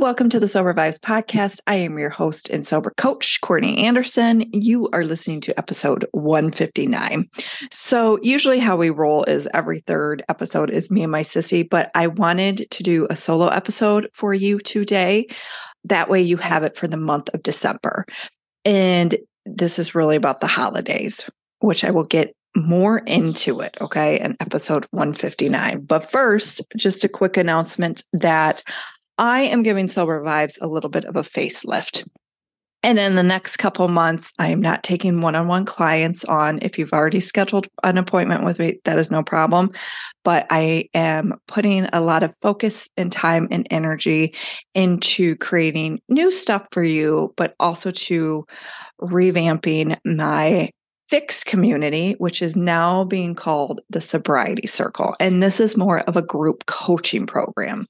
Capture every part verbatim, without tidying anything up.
welcome to the Sober Vibes podcast. I am your host and sober coach, Courtney Anderson. You are listening to episode one fifty-nine. So usually how we roll is every third episode is me and my sissy, but I wanted to do a solo episode for you today. That way you have it for the month of December. And this is really about the holidays, which I will get more into it, okay, in episode one fifty-nine. But first, just a quick announcement that I am giving Sober Vibes a little bit of a facelift. And in the next couple months, I am not taking one-on-one clients on. If you've already scheduled an appointment with me, that is no problem. But I am putting a lot of focus and time and energy into creating new stuff for you, but also to revamping my fixed community, which is now being called the Sobriety Circle. And this is more of a group coaching program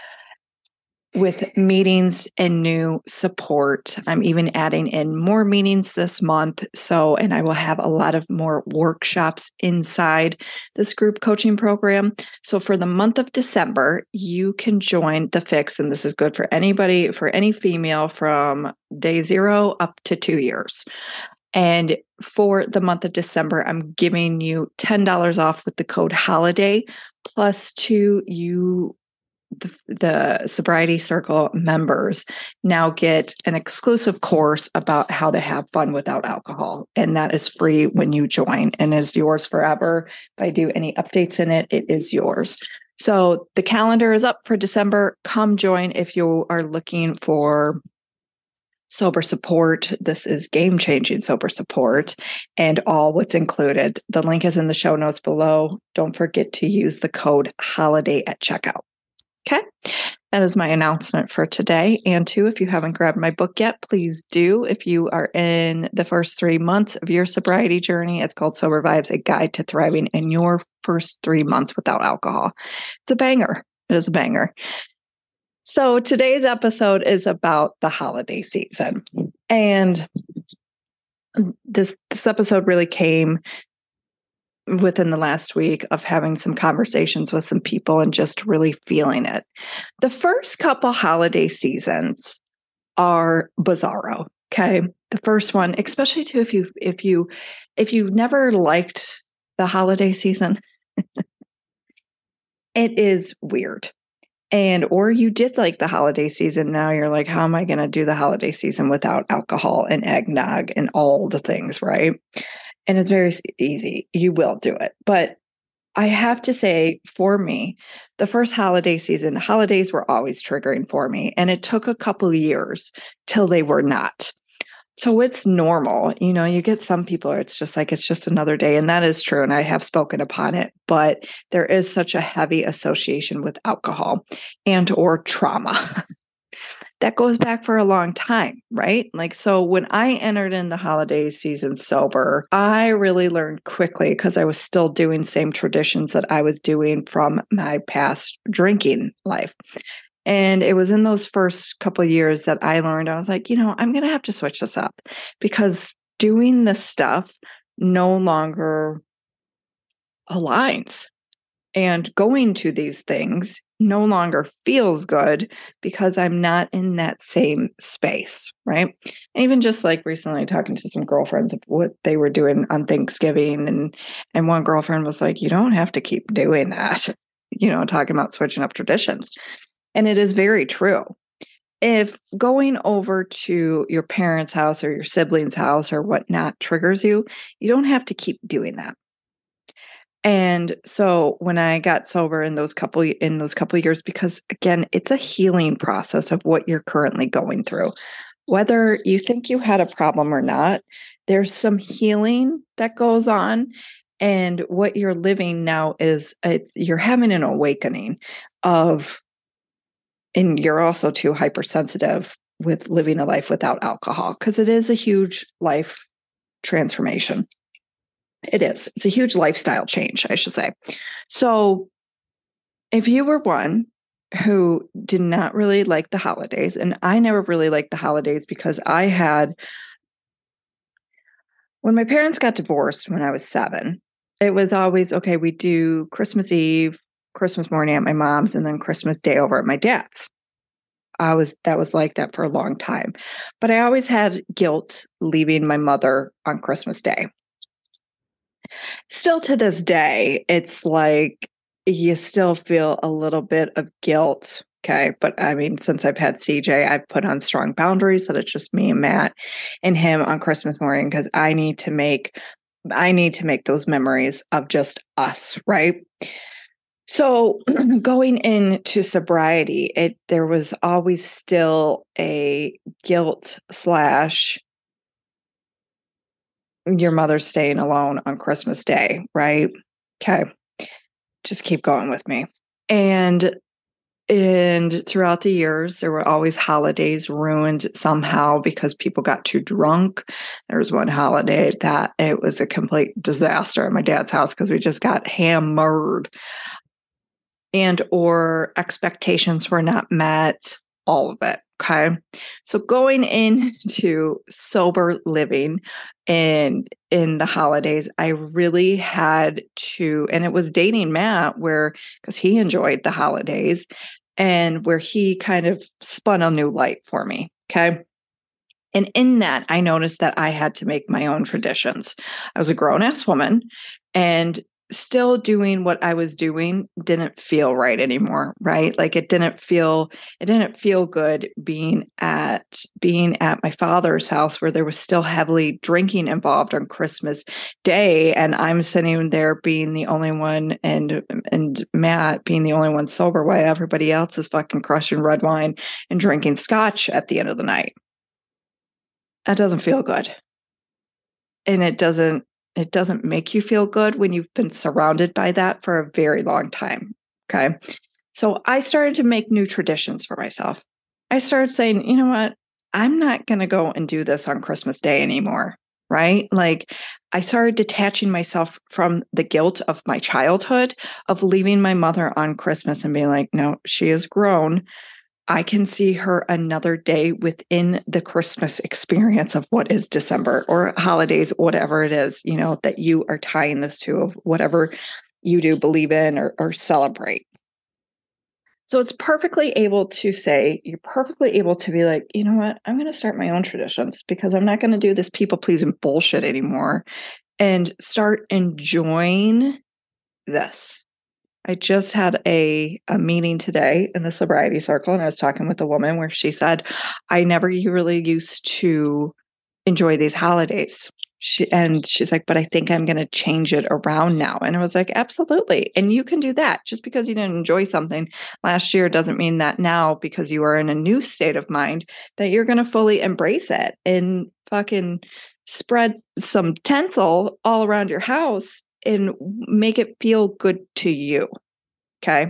with meetings and new support. I'm even adding in more meetings this month. So, and I will have a lot of more workshops inside this group coaching program. So for the month of December, you can join the Fix. And this is good for anybody, for any female from day zero up to two years. And for the month of December, I'm giving you ten dollars off with the code HOLIDAY, plus two you The, the Sobriety Circle members now get an exclusive course about how to have fun without alcohol. And that is free when you join and is yours forever. If I do any updates in it, it is yours. So the calendar is up for December. Come join if you are looking for sober support. This is game-changing sober support and all what's included. The link is in the show notes below. Don't forget to use the code HOLIDAY at checkout. Okay, that is my announcement for today. And two, if you haven't grabbed my book yet, please do. If you are in the first three months of your sobriety journey, it's called Sober Vibes, A Guide to Thriving in Your First Three Months Without Alcohol. It's a banger. It is a banger. So today's episode is about the holiday season. And this, this episode really came within the last week of having some conversations with some people and just really feeling it. The first couple holiday seasons are bizarro. Okay. The first one, especially too, if you, if you, if you never liked the holiday season, it is weird. And, or you did like the holiday season. Now you're like, how am I going to do the holiday season without alcohol and eggnog and all the things, right? And it's very easy. You will do it. But I have to say, for me, the first holiday season, holidays were always triggering for me. And it took a couple of years till they were not. So it's normal. You know, you get some people, it's just like, it's just another day. And that is true. And I have spoken upon it. But there is such a heavy association with alcohol and or trauma. That goes back for a long time, right? Like, so when I entered in the holiday season sober, I really learned quickly because I was still doing same traditions that I was doing from my past drinking life. And it was in those first couple of years that I learned, I was like, you know, I'm going to have to switch this up because doing this stuff no longer aligns. And going to these things no longer feels good because I'm not in that same space, right? And even just like recently talking to some girlfriends of what they were doing on Thanksgiving, and and one girlfriend was like, you don't have to keep doing that, you know, talking about switching up traditions. And it is very true. If going over to your parents' house or your siblings' house or whatnot triggers you, you don't have to keep doing that. And so when I got sober in those couple in those couple of years, because again, it's a healing process of what you're currently going through. Whether you think you had a problem or not, there's some healing that goes on. And what you're living now is a, you're having an awakening of, and you're also too hypersensitive with living a life without alcohol, because it is a huge life transformation. It is. It's a huge lifestyle change, I should say. So if you were one who did not really like the holidays, and I never really liked the holidays because I had, when my parents got divorced when I was seven, it was always, okay, we do Christmas Eve, Christmas morning at my mom's, and then Christmas Day over at my dad's. I was, that was like that for a long time. But I always had guilt leaving my mother on Christmas Day. Still to this day, it's like you still feel a little bit of guilt. Okay. But I mean, since I've had C J, I've put on strong boundaries that it's just me and Matt and him on Christmas morning because I need to make I need to make those memories of just us, right? So going into sobriety, it there was always still a guilt slash your mother's staying alone on Christmas Day, right? Okay. Just keep going with me. And and throughout the years, there were always holidays ruined somehow because people got too drunk. There was one holiday that it was a complete disaster at my dad's house because we just got hammered. And or expectations were not met, all of it. Okay. So going into sober living and in the holidays, I really had to, and it was dating Matt where, because he enjoyed the holidays and where he kind of spun a new light for me. Okay. And in that, I noticed that I had to make my own traditions. I was a grown ass woman and still doing what I was doing didn't feel right anymore, right? Like it didn't feel it didn't feel good being at being at my father's house where there was still heavily drinking involved on Christmas Day and I'm sitting there being the only one and and Matt being the only one sober while everybody else is fucking crushing red wine and drinking scotch at the end of the night. That doesn't feel good. And it doesn't it doesn't make you feel good when you've been surrounded by that for a very long time. Okay. So I started to make new traditions for myself. I started saying, you know what? I'm not going to go and do this on Christmas Day anymore. Right. Like I started detaching myself from the guilt of my childhood of leaving my mother on Christmas and being like, no, she is grown. I can see her another day within the Christmas experience of what is December or holidays, whatever it is, you know, that you are tying this to of whatever you do believe in or, or celebrate. So it's perfectly able to say, you're perfectly able to be like, you know what, I'm going to start my own traditions because I'm not going to do this people pleasing bullshit anymore and start enjoying this. I just had a, a meeting today in the sobriety circle, and I was talking with a woman where she said, I never really used to enjoy these holidays. She, and she's like, but I think I'm going to change it around now. And I was like, absolutely. And you can do that. Just because you didn't enjoy something last year doesn't mean that now, because you are in a new state of mind, that you're going to fully embrace it and fucking spread some tinsel all around your house and make it feel good to you. Okay.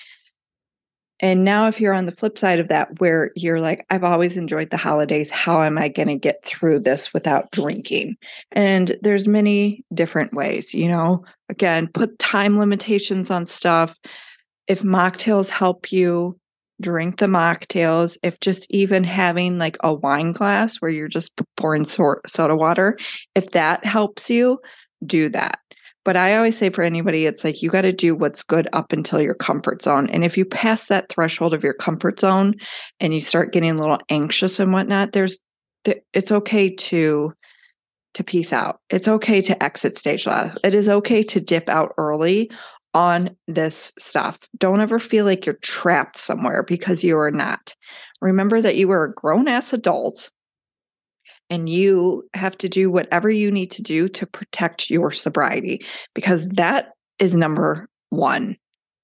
And now, if you're on the flip side of that, where you're like, I've always enjoyed the holidays, how am I going to get through this without drinking? And there's many different ways, you know, again, put time limitations on stuff. If mocktails help you, drink the mocktails. If just even having like a wine glass where you're just pouring soda water, if that helps you, do that. But I always say for anybody, it's like you got to do what's good up until your comfort zone. And if you pass that threshold of your comfort zone and you start getting a little anxious and whatnot, there's it's okay to to peace out. It's okay to exit stage left. It is okay to dip out early on this stuff. Don't ever feel like you're trapped somewhere because you are not. Remember that you are a grown-ass adult. And you have to do whatever you need to do to protect your sobriety, because that is number one.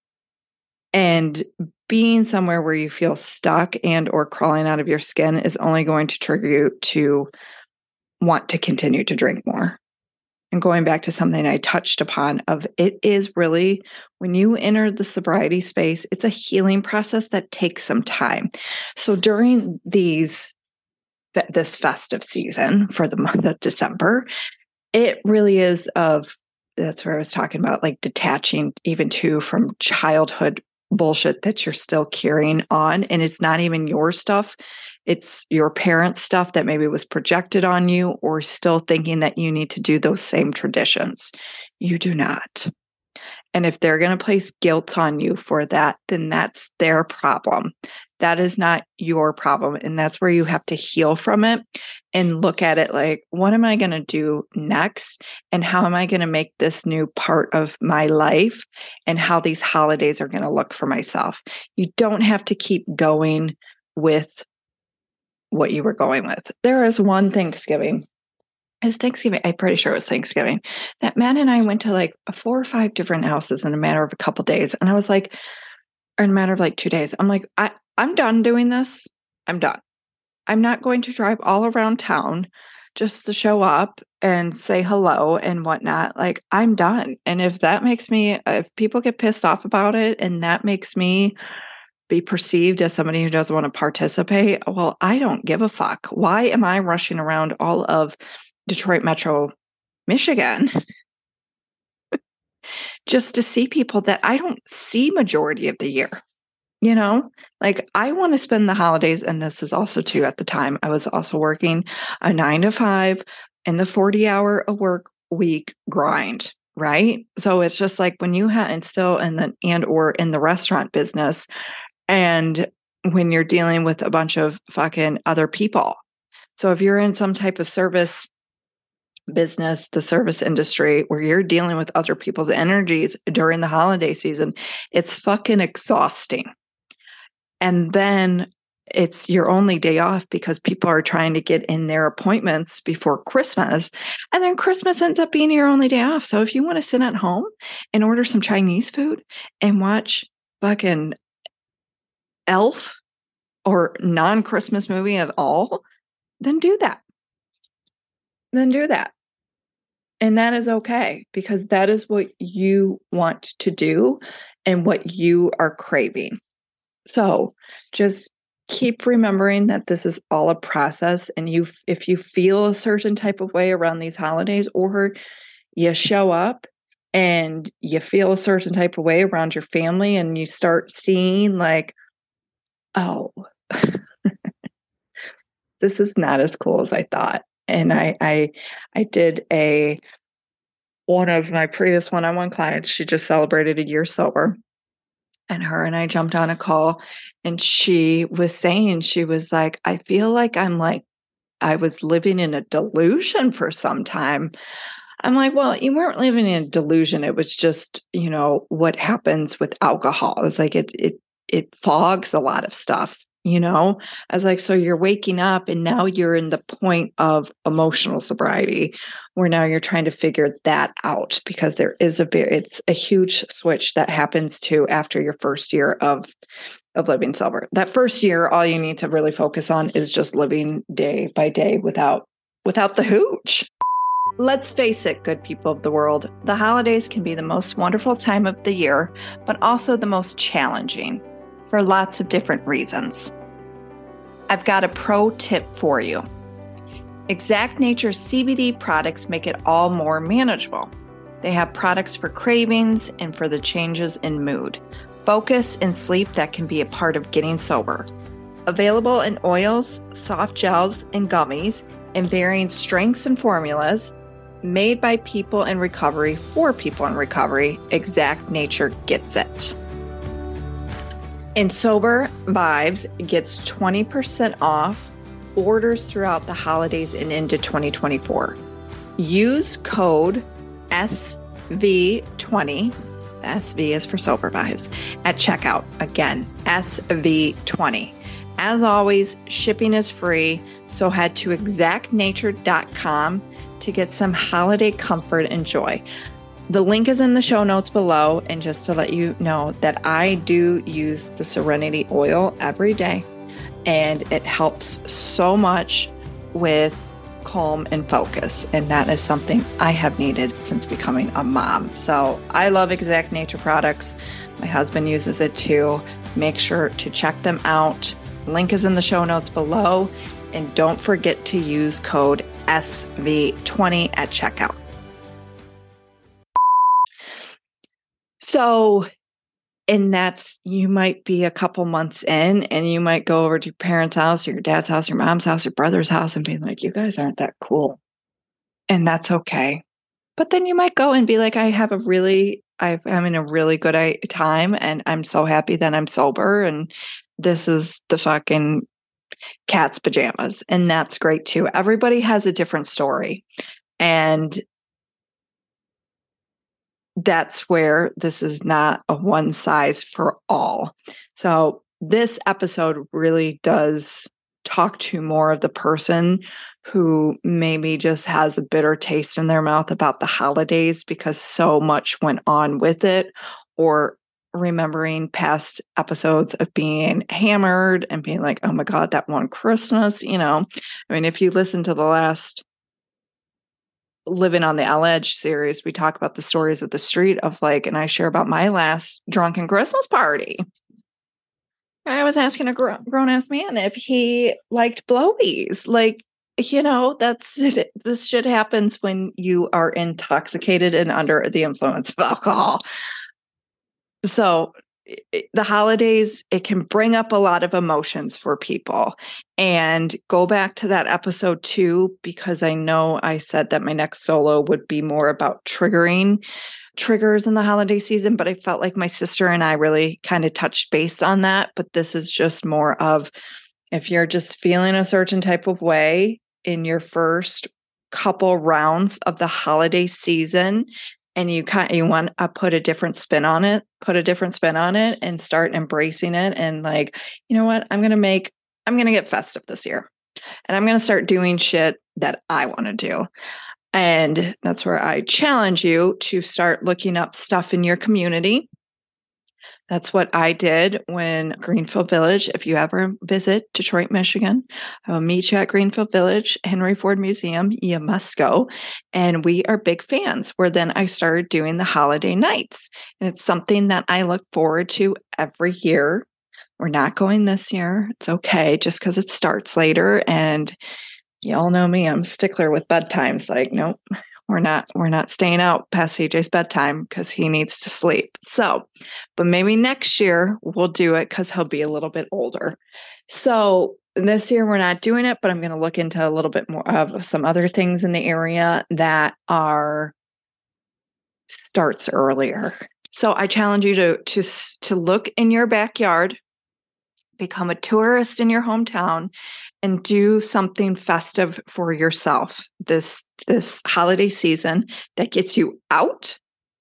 And being somewhere where you feel stuck and or crawling out of your skin is only going to trigger you to want to continue to drink more. And going back to something I touched upon of it is really when you enter the sobriety space, it's a healing process that takes some time. So during these this festive season for the month of December, it really is of, that's where I was talking about, like detaching even too from childhood bullshit that you're still carrying on. And it's not even your stuff. It's your parents' stuff that maybe was projected on you or still thinking that you need to do those same traditions. You do not. And if they're going to place guilt on you for that, then that's their problem. That is not your problem. And that's where you have to heal from it and look at it like, what am I going to do next? And how am I going to make this new part of my life and how these holidays are going to look for myself? You don't have to keep going with what you were going with. There is one Thanksgiving. It was Thanksgiving. I'm pretty sure it was Thanksgiving. That Matt and I went to like four or five different houses in a matter of a couple of days. And I was like, or in a matter of like two days, I'm like, I, I'm done doing this. I'm done. I'm not going to drive all around town just to show up and say hello and whatnot. Like, I'm done. And if that makes me, if people get pissed off about it and that makes me be perceived as somebody who doesn't want to participate, well, I don't give a fuck. Why am I rushing around all of Detroit Metro, Michigan, just to see people that I don't see majority of the year? You know, like I want to spend the holidays, and this is also too, at the time, I was also working a nine to five and the forty hour a work week grind, right? So it's just like when you have, and still in the, and or in the restaurant business, and when you're dealing with a bunch of fucking other people. So if you're in some type of service business, the service industry, where you're dealing with other people's energies during the holiday season, it's fucking exhausting. And then it's your only day off because people are trying to get in their appointments before Christmas. And then Christmas ends up being your only day off. So if you want to sit at home and order some Chinese food and watch fucking Elf or non-Christmas movie at all, then do that. Then do that. And that is okay, because that is what you want to do and what you are craving. So just keep remembering that this is all a process. And you, if you feel a certain type of way around these holidays, or you show up and you feel a certain type of way around your family, and you start seeing like, oh, this is not as cool as I thought. And I, I, I did a, one of my previous one-on-one clients, she just celebrated a year sober. And her and I jumped on a call, and she was saying, she was like, I feel like I'm like, I was living in a delusion for some time. I'm like, well, you weren't living in a delusion. It was just, you know, what happens with alcohol. It was like, it, it, it fogs a lot of stuff. You know, I was like, so you're waking up and now you're in the point of emotional sobriety, where now you're trying to figure that out, because there is a very, it's a huge switch that happens to after your first year of, of living sober. That first year, all you need to really focus on is just living day by day without, without the hooch. Let's face it, good people of the world, the holidays can be the most wonderful time of the year, but also the most challenging, for lots of different reasons. I've got a pro tip for you. Exact Nature's C B D products make it all more manageable. They have products for cravings and for the changes in mood, focus, and sleep that can be a part of getting sober. Available in oils, soft gels, and gummies in varying strengths and formulas, made by people in recovery for people in recovery, Exact Nature gets it. And Sober Vibes gets twenty percent off orders throughout the holidays and into twenty twenty-four. Use code S V twenty, S V is for Sober Vibes, at checkout. Again, S V twenty. As always, shipping is free, so head to exact nature dot com to get some holiday comfort and joy. The link is in the show notes below, and just to let you know that I do use the Serenity oil every day, and it helps so much with calm and focus, and that is something I have needed since becoming a mom. So I love Exact Nature products. My husband uses it too. Make sure to check them out. Link is in the show notes below, and don't forget to use code S V twenty at checkout. So, and that's, you might be a couple months in, and you might go over to your parents' house or your dad's house, your mom's house, your brother's house, and be like, you guys aren't that cool. And that's okay. But then you might go and be like, I have a really I've, I'm in a really good I- time, and I'm so happy that I'm sober. And this is the fucking cat's pajamas. And that's great too. Everybody has a different story. And that's where this is not a one size for all. So this episode really does talk to more of the person who maybe just has a bitter taste in their mouth about the holidays because so much went on with it, or remembering past episodes of being hammered and being like, oh my God, that one Christmas, you know. I mean, if you listen to the last Living on the L Edge series, we talk about the stories of the street of like, and I share about my last drunken Christmas party. I was asking a gr- grown ass man if he liked blowies. Like, you know, that's it. This shit happens when you are intoxicated and under the influence of alcohol. So it, the holidays, it can bring up a lot of emotions for people. And go back to that episode too, because I know I said that my next solo would be more about triggering triggers in the holiday season, but I felt like my sister and I really kind of touched base on that. But this is just more of, if you're just feeling a certain type of way in your first couple rounds of the holiday season, and you kind you want to put a different spin on it, put a different spin on it and start embracing it. And like, you know what? I'm going to make, I'm going to get festive this year, and I'm going to start doing shit that I want to do. And that's where I challenge you to start looking up stuff in your community. That's what I did when Greenfield Village. If you ever visit Detroit, Michigan, I will meet you at Greenfield Village, Henry Ford Museum. You must go. And we are big fans, where then I started doing the holiday nights. And it's something that I look forward to every year. We're not going this year. It's okay, just because it starts later. And y'all know me, I'm a stickler with bedtimes. Like, nope. We're not we're not staying out past C J's bedtime because he needs to sleep. So, but maybe next year we'll do it because he'll be a little bit older. So this year we're not doing it, but I'm going to look into a little bit more of some other things in the area that are starts earlier. So I challenge you to to to look in your backyard, become a tourist in your hometown, and do something festive for yourself this this holiday season that gets you out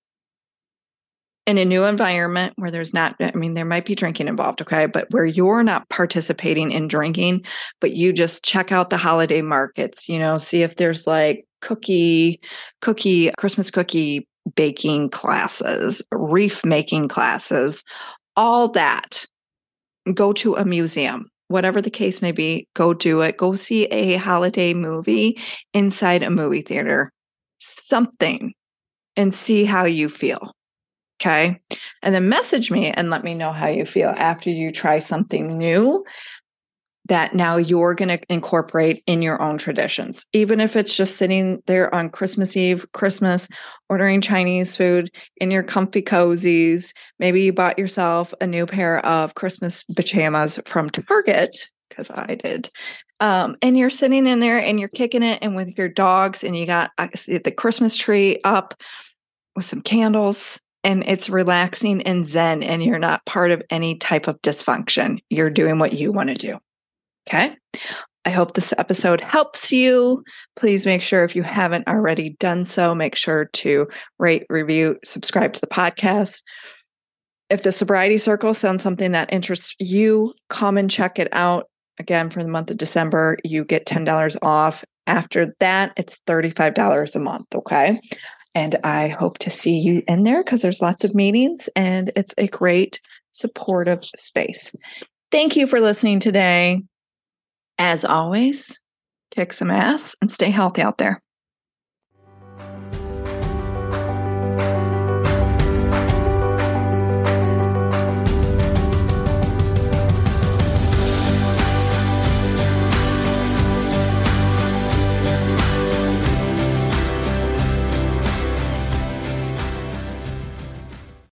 in a new environment where there's not, I mean, there might be drinking involved, okay, but where you're not participating in drinking, but you just check out the holiday markets, you know, see if there's like cookie, cookie, Christmas cookie baking classes, wreath making classes, all that. Go to a museum, whatever the case may be, go do it. Go see a holiday movie inside a movie theater, something, and see how you feel. Okay. And then message me and let me know how you feel after you try something new that now you're going to incorporate in your own traditions. Even if it's just sitting there on Christmas Eve, Christmas, ordering Chinese food in your comfy cozies. Maybe you bought yourself a new pair of Christmas pajamas from Target, because I did. Um, and you're sitting in there and you're kicking it, and with your dogs, and you got the Christmas tree up with some candles, and it's relaxing and zen, and you're not part of any type of dysfunction. You're doing what you want to do. Okay. I hope this episode helps you. Please make sure, if you haven't already done so, make sure to rate, review, subscribe to the podcast. If the Sobriety Circle sounds something that interests you, come and check it out. Again, for the month of December, you get ten dollars off. After that, it's thirty-five dollars a month. Okay. And I hope to see you in there because there's lots of meetings and it's a great supportive space. Thank you for listening today. As always, kick some ass and stay healthy out there.